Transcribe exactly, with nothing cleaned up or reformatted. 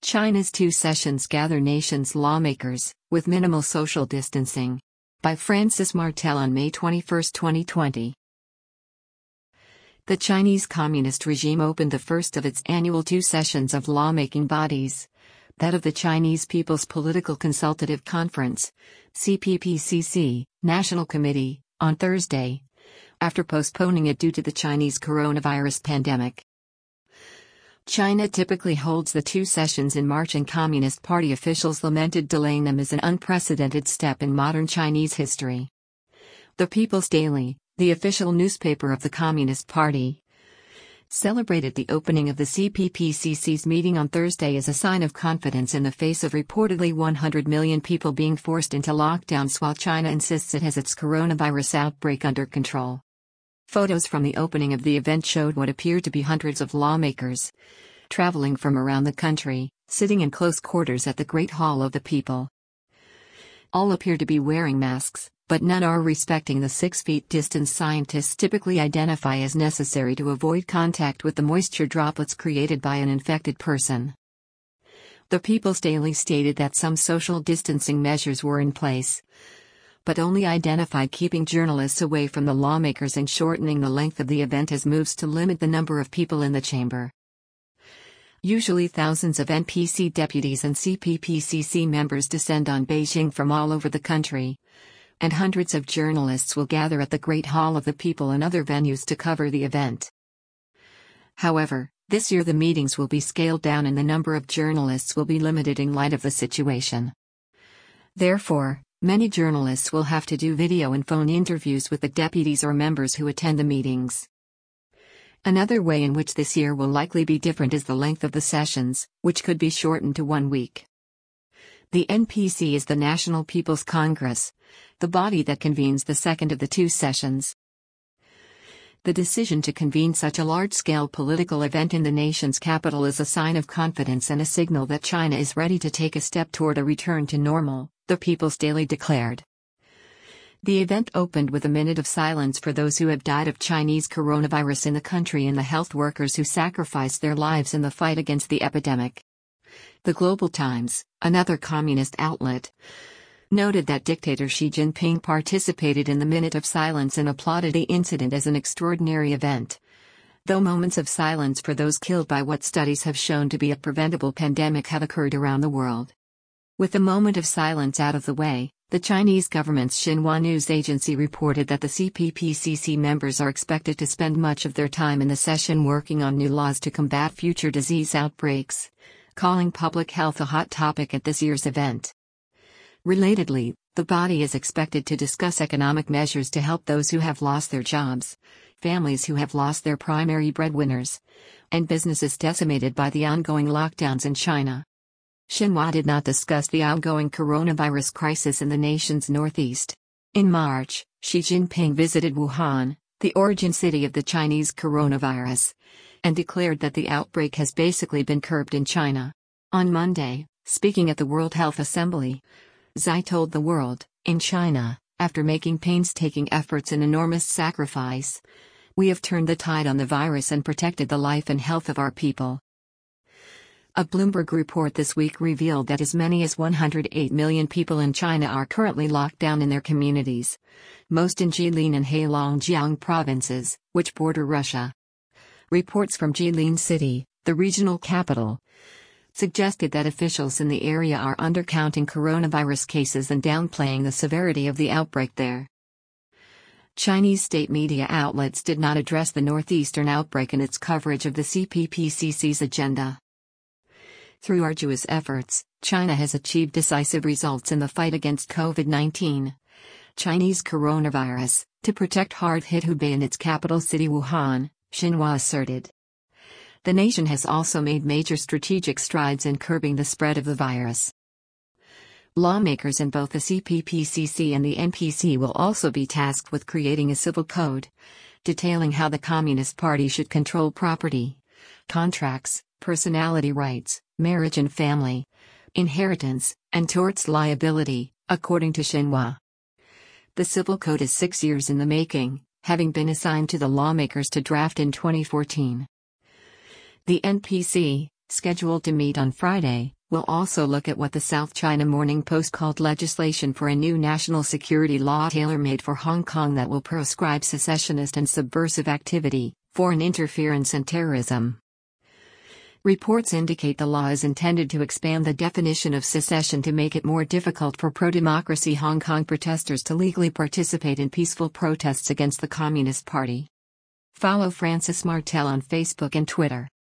China's two sessions gather nation's lawmakers, with minimal social distancing. By Francis Martel on May twenty-first, twenty twenty. The Chinese Communist regime opened the first of its annual two sessions of lawmaking bodies, that of the Chinese People's Political Consultative Conference, C P P C C, National Committee, on Thursday, after postponing it due to the Chinese coronavirus pandemic. China typically holds the two sessions in March, and Communist Party officials lamented delaying them as an unprecedented step in modern Chinese history. The People's Daily, the official newspaper of the Communist Party, celebrated the opening of the C P P C C's meeting on Thursday as a sign of confidence in the face of reportedly one hundred million people being forced into lockdowns while China insists it has its coronavirus outbreak under control. Photos from the opening of the event showed what appeared to be hundreds of lawmakers, traveling from around the country, sitting in close quarters at the Great Hall of the People. All appear to be wearing masks, but none are respecting the six feet distance scientists typically identify as necessary to avoid contact with the moisture droplets created by an infected person. The People's Daily stated that some social distancing measures were in place, but only identified keeping journalists away from the lawmakers and shortening the length of the event as moves to limit the number of people in the chamber. Usually thousands of N P C deputies and C P P C C members descend on Beijing from all over the country, and hundreds of journalists will gather at the Great Hall of the People and other venues to cover the event. However, this year the meetings will be scaled down and the number of journalists will be limited in light of the situation. Therefore, many journalists will have to do video and phone interviews with the deputies or members who attend the meetings. Another way in which this year will likely be different is the length of the sessions, which could be shortened to one week. The N P C is the National People's Congress, the body that convenes the second of the two sessions. The decision to convene such a large-scale political event in the nation's capital is a sign of confidence and a signal that China is ready to take a step toward a return to normal, the People's Daily declared. The event opened with a minute of silence for those who have died of Chinese coronavirus in the country and the health workers who sacrificed their lives in the fight against the epidemic. The Global Times, another communist outlet, noted that dictator Xi Jinping participated in the minute of silence and applauded the incident as an extraordinary event, though moments of silence for those killed by what studies have shown to be a preventable pandemic have occurred around the world. With the moment of silence out of the way, the Chinese government's Xinhua news agency reported that the C P P C C members are expected to spend much of their time in the session working on new laws to combat future disease outbreaks, calling public health a hot topic at this year's event. Relatedly, the body is expected to discuss economic measures to help those who have lost their jobs, families who have lost their primary breadwinners, and businesses decimated by the ongoing lockdowns in China. Xinhua did not discuss the ongoing coronavirus crisis in the nation's northeast. In March, Xi Jinping visited Wuhan, the origin city of the Chinese coronavirus, and declared that the outbreak has basically been curbed in China. On Monday, speaking at the World Health Assembly, Xi told the world, in China, after making painstaking efforts and enormous sacrifice, we have turned the tide on the virus and protected the life and health of our people. A Bloomberg report this week revealed that as many as one hundred eight million people in China are currently locked down in their communities, most in Jilin and Heilongjiang provinces, which border Russia. Reports from Jilin City, the regional capital, suggested that officials in the area are undercounting coronavirus cases and downplaying the severity of the outbreak there. Chinese state media outlets did not address the northeastern outbreak in its coverage of the C P P C C's agenda. Through arduous efforts, China has achieved decisive results in the fight against COVID nineteen, Chinese coronavirus, to protect hard-hit Hubei and its capital city Wuhan, Xinhua asserted. The nation has also made major strategic strides in curbing the spread of the virus. Lawmakers in both the C P P C C and the N P C will also be tasked with creating a civil code, detailing how the Communist Party should control property, contracts, personality rights, marriage and family, inheritance, and torts liability, according to Xinhua. The civil code is six years in the making, having been assigned to the lawmakers to draft in twenty fourteen. The N P C, scheduled to meet on Friday, We'll also look at what the South China Morning Post called legislation for a new national security law tailor-made for Hong Kong that will proscribe secessionist and subversive activity, foreign interference and terrorism. Reports indicate the law is intended to expand the definition of secession to make it more difficult for pro-democracy Hong Kong protesters to legally participate in peaceful protests against the Communist Party. Follow Francis Martel on Facebook and Twitter.